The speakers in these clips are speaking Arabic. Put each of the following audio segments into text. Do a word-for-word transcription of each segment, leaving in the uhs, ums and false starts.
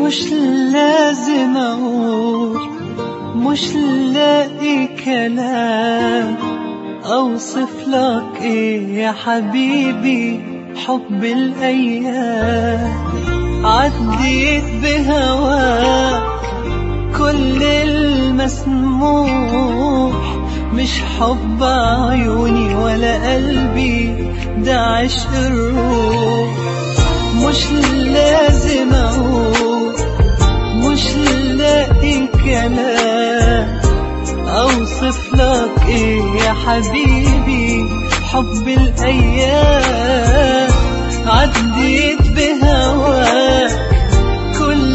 مش لازم اقول، مش لاقي كلام اوصف لك ايه يا حبيبي حب الايام. عديت بهواك كل المسموح، مش حب عيوني ولا قلبي ده عشق الروح. مش لازم اقول، مش لاقي كلام اوصف لك ايه يا حبيبي حب الايام. عديت بهواك كل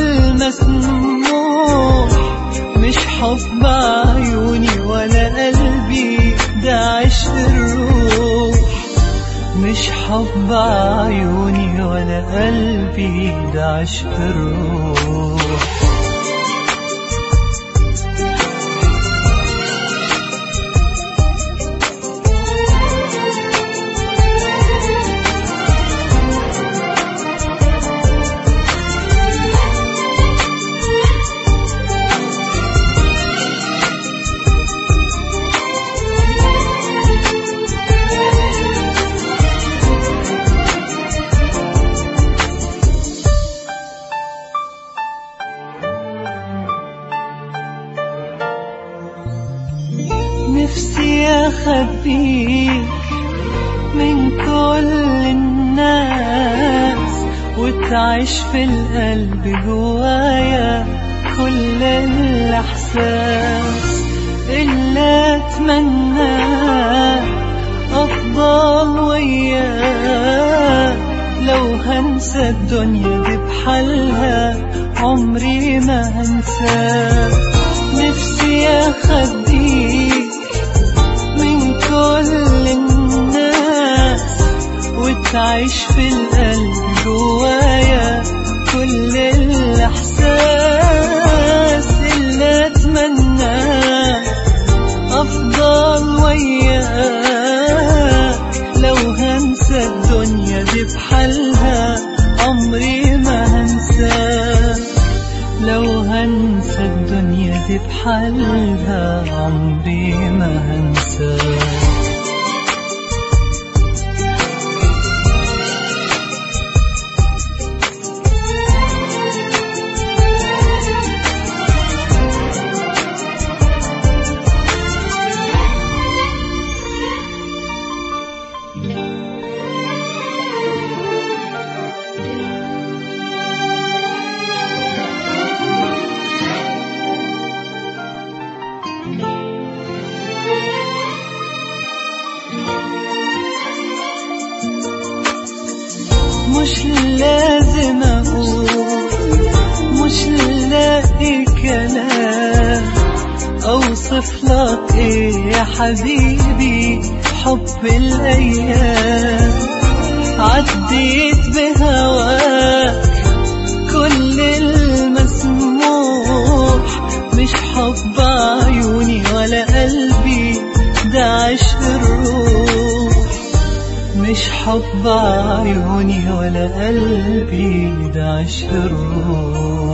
المسموح، مش حب عيوني ولا قلبي ده عشق الروح. مش حب عيوني ولا قلبي ده عشق الروح. نفسي أخبيك من كل الناس، وتعيش في القلب جوايا كل الإحساس اللي أتمناه. أفضل وياك لو هنسى الدنيا دي بحالها عمري ما هنساك. نفسي أخبيك من كل الناس، وتعيش في القلب جوايا كل الإحساس اللي أتمناه. أفضل وياك لو هنسى الدنيا دي بحالها عمري ما هنساك. لو هنسى الدنيا دي بحالها عمري ما هنساك. مش لازم اقول، مش لاقي كلام اوصف لك ايه يا حبيبي حب الايام. عديت بهواك كل المسموح، مش حب عيوني ولا قلبي ده عشق الروح. مش حب عيوني ولا قلبي ده عشق الروح.